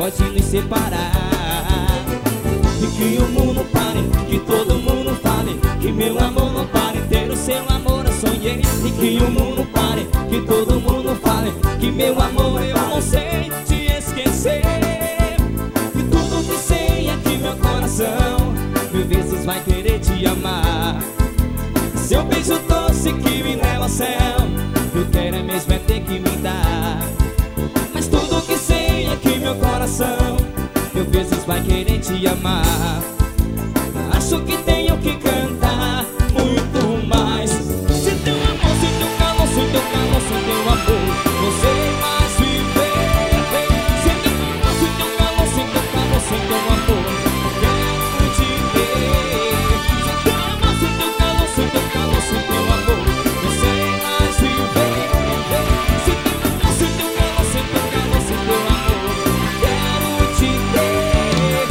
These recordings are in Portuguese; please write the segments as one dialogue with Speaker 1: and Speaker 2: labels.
Speaker 1: pode nos separar. E que o mundo pare, que todo mundo fale que meu amor não pare, ter o seu amor eu sonhei. E que o mundo pare, que todo mundo fale que meu amor eu não sei te esquecer. E tudo que sei é que meu coração mil vezes vai querer te amar. Seu beijo doce que me leva ao céu, eu quero é mesmo é ter que me dar. Mas tudo que sei é que meu coração mil vezes vai querer te amar. Acho que tenho que cantar muito mais. Se teu amor, se teu calor, se teu calor, se teu amor, não sei mais viver. Se teu amor, se teu calor, se teu calor, se teu amor, quero te ter. Se teu amor, se teu calor, se teu calor, se teu amor, não sei mais viver. Se teu amor, se teu calor, se teu calor, se teu amor, quero te ter.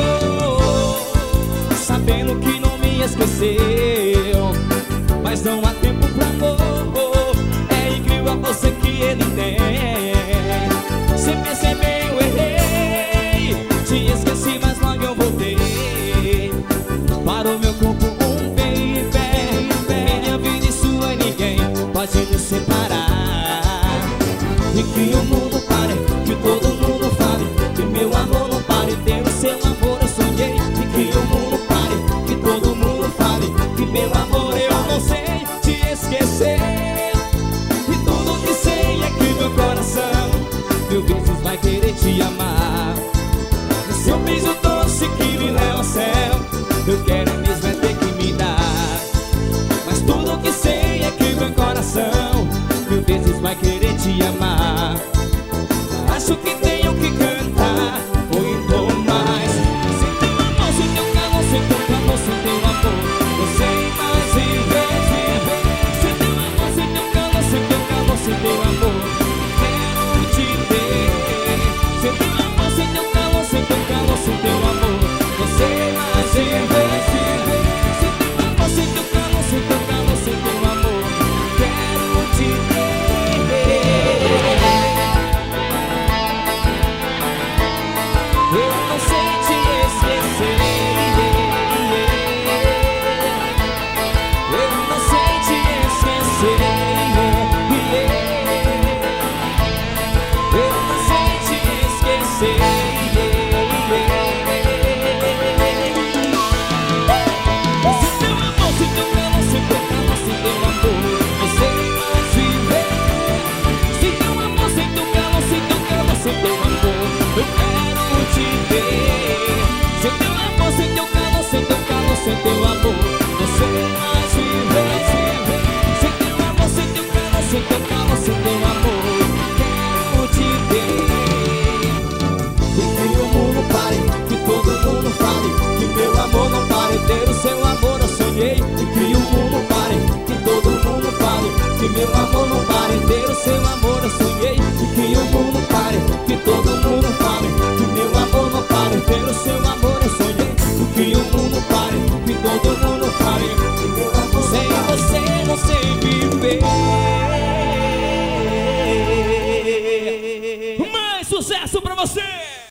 Speaker 1: Oh, sabendo que não me esqueceu, mas não há tempo pra amor. É incrível a você que ele tem. Sem perceber eu errei, te esqueci mas logo eu voltei para o meu corpo um baby. Minha vida e sua ninguém pode nos separar. E que o mundo pare, que todo mundo fale que meu amor não pare, ter o seu amor eu sonhei. E que o mundo pare, que todo mundo fale que meu amor eu não sei te esquecer. E tudo que sei é que meu coração mil vezes vai querer te amar. Seu beijo doce que me leva ao céu, eu quero mesmo é ter que me dar. Mas tudo que sei é que meu coração mil vezes vai querer te amar. Acho que tenho que cantar muito mais. Se teu amor, se teu calor, se teu calor, se teu amor, eu sei mais viver. Se teu amor, se teu calor, se teu calor, se teu amor, quero te ter. Se teu amor, se teu calor, se teu calor, se teu amor, eu sei mais viver. Se teu amor, se teu calor, se teu calor, se teu amor, quero te ter. Eu não sei te esquecer. Eu não sei te esquecer. Eu não sei te esquecer. Se teu amor, se teu calor, se teu calor, se teu amor, eu sei mais viver. Se teu amor, se teu calor, se teu calor, se teu amor, eu quero te ter. Se teu amor, se teu calor, se teu calor, se teu amor, eu sei mais viver. Se teu amor, se teu calor, se teu calor, se teu amor, quero te ter. E que o mundo pare, que todo mundo fale que meu amor não pare, ter o seu amor eu sonhei. E que o mundo pare, que todo mundo fale que meu amor não pare, ter o seu amor eu sonhei. E que o mundo pare, que todo mundo fale que meu amor não pare, ter o seu amor eu sonhei. E que o mundo pare, que todo mundo fale que meu amor sem você não sei viver.
Speaker 2: Mais sucesso pra você!